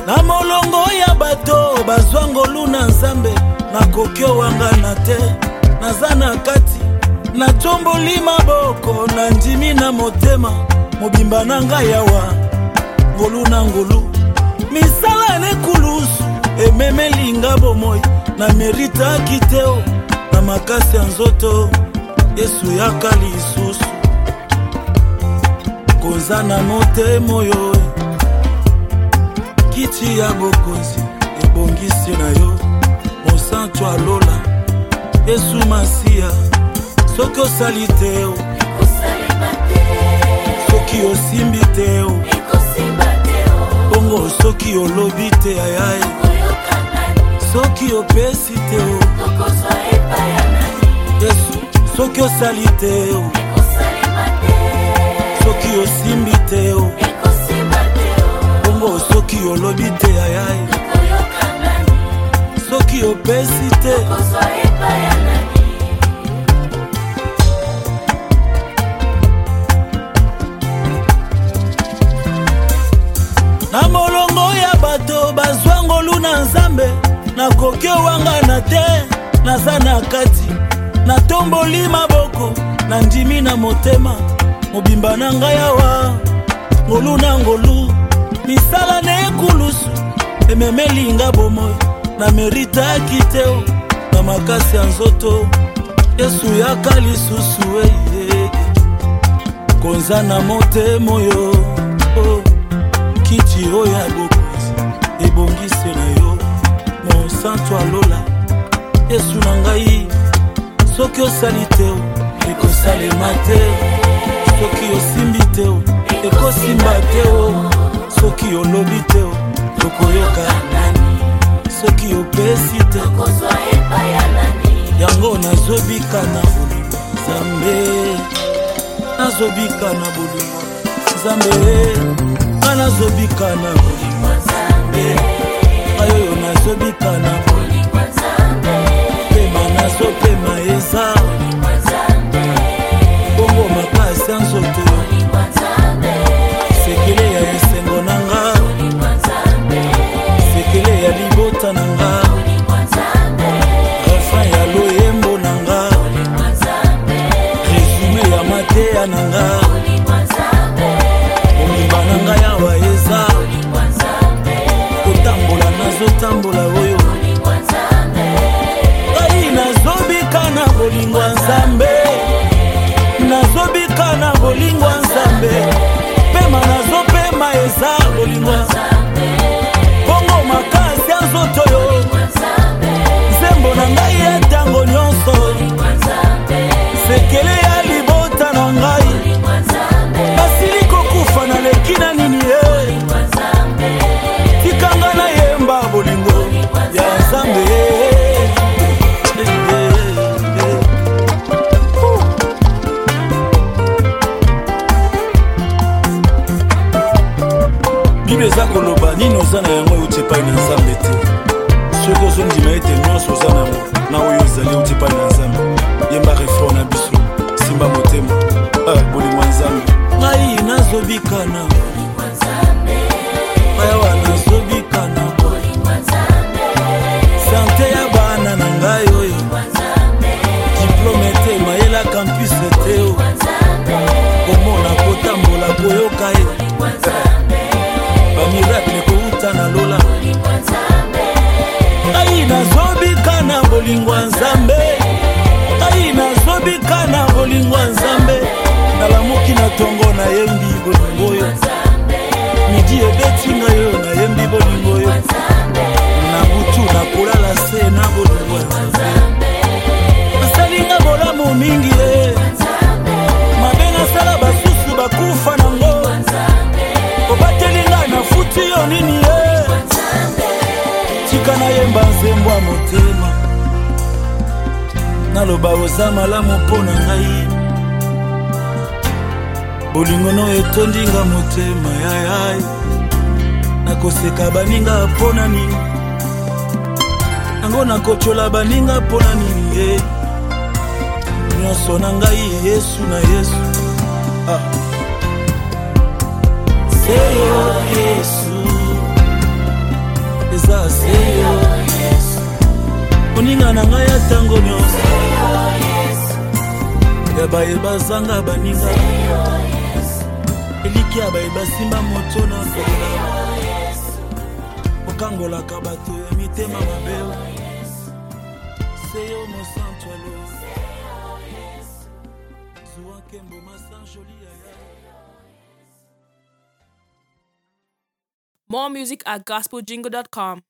Na molongo ya bato bazwangolu na nzambe nakokyo wanga na te naza na kati natomboli maboko na ndimi na motema mobimba na ngai yawa ngolu na ngolu misala nekulusu ememelinga bomoi na merita kiteo na makasi ya nzoto Yesu yaka lisusu konza na motema oyo kiti ya bokonzi ebongisi na yo mosantu alola Yesu Masia soki osali te o soki osimbi te o bongo soki olobi te ayaye soki opesi te o Yesu soki osali te o soki osimbi te o bongo soki olobi te ayaye soki opesi te na molongo ya bato bazwangolu na nzambe nakoki wanga na te naza na kati natomboli maboko na ndimi na motema mobimba na ngai awa ngolu na ngolu misala nekulusu ememelinga bomoi na merita kiteo na makasi ya nzoto Yesu yaka lisusu konza na motema oyo kiti oyo ya bokonzi ebongisi na yo mosantu alola Yesu na ngai soki osali te o ekosalema te soki osimbi te o ekosimba te o soki olobi te o tokoyoka soki opesi te yango nazobika na bolingo Nzambe nazobika na bolingo Nzambe nazobika na bolingo Nzambe ayoyo nazobika na bolingo Nzambe pema nazopema eza bolingo Nzambe bongo makasi ya nzoto bolingo Nzambe sekele ya esengo nanga bolingo Nzambe sekele ya libota nanga bolingo Nzambe refrain ya loyembo nanga bolingo Nzambe resume ya mateya nanga bolingo Nzambe omimba nanga yawa eza bolingo Nzambe kotambola nazotambola oyo bolingo Nzambe ngai nazobika na bolingo Nzambe nazobika na bolingo Nzambe pema nazopema eza bolingo Nzambe bongo makasi ya nzoto yo nzembo na ngai ya ntango nyonso sekele ya libota na ngai basili kokufa na leki na nini ye tikanga na yemba bolingo ya Nzambe Bible eza koloba nini oza na yango euti epai na Nzambe te soki ozondima ete nyonso oza nango na oyo ezali euti epai na Nzambe yemba refrain na biso simba motema bolingo Nzambe ngai nazobika na bolingo Nzambe ayawa nazobika na bolingo Nzambe sante ya bana na ngai oyo diplome te mayela campus te o komona kotambola koyoka ye bamiracle kouta na lola ngai nazobika na bolingo Nzambe ngai nazobika na bolingo Nzambe nalamuki na tongo na yembi bolingo oyo midi ebeti ngai oyo na yembi bolingo oyo na butu na kolala se na bolingo Nzambe asalinga bolamu mingi mabe nasala basusu bakufa nango obatelinga na futi yo nini ye tika na yemba nzembo ya motema naloba oza malamu mpo na ngai bolingo no etondinga motema yayay nakoseka baninga mpo na nini nango nakochola baninga mpo na nini ye nyonso na ngai Yesu na Yesu seyo Yesu moninga na ngai ya tango nyonso yeba zanga baninga eliki ya bayeba simba moto na kolela okangolaka bato ya mitema mabeo seyo mosantwalo zuwa kembo masan joli yaya. More music at gospeljingle.com.